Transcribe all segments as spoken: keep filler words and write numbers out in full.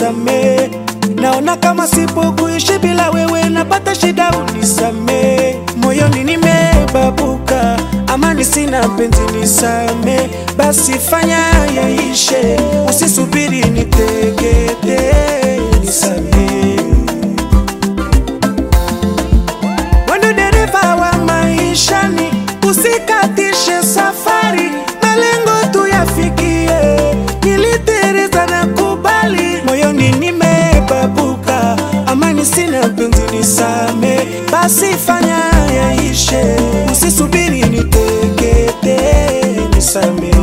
unisamee. Naona kama sipo kuishi bila wewe, napata shida unisamee. Moyoni nimebabuka, amani sina penzi nisamee. Basi fanya yaishe, usisubiri nitekete nisamee. Wendo dereva wa maishani, usikatishe safari, malengo tuyafikie. Nilitereza na kubali, moyoni nimebabuka, amani sina penzi nisamee. Basi fanya yaishe, usisubiri nitekete nisamee.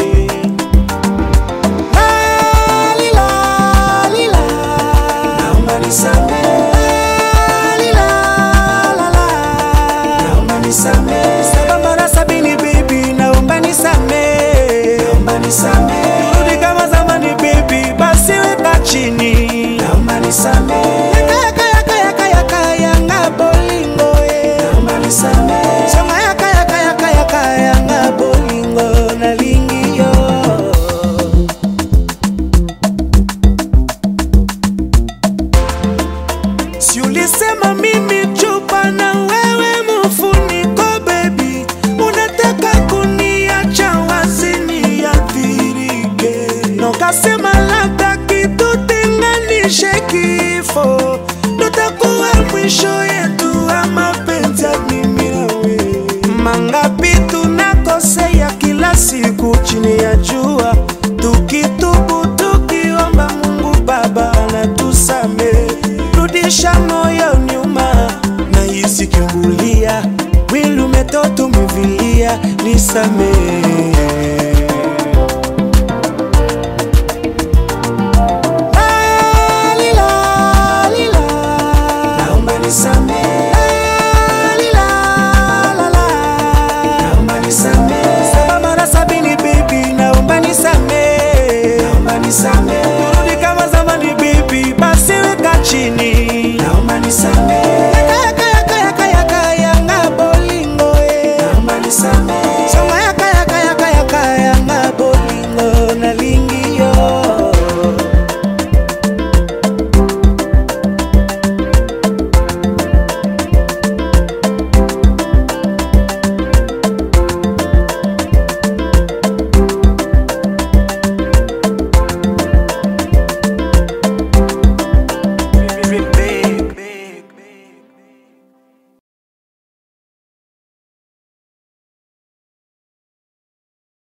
Sabambara sabini baby, naomba nisamee. Turudi kama zamani baby, basi weka chini. Naomba nisamee. Yaka yaka yaka yaka yanga bolingo eh. Naomba nisamee. Sema yaka yaka yaka yaka yanga bolingo na lingio. Si ulisema mimi chupa na wewe mfuniko baby, unataka kuniacha wazini yathirike. Na ukasema labda kitutenganishe kifo, tutakuwa mwisho yetu wa mapenzi ya mimi na wewe. Mangapi tunakosea kila siku chini ya jua, tukitubu tukiomba Mungu Baba anatusamee. Rudisha moyo nyuma, nahisi kiungulia, mwili umetoto umevilia, nisamee.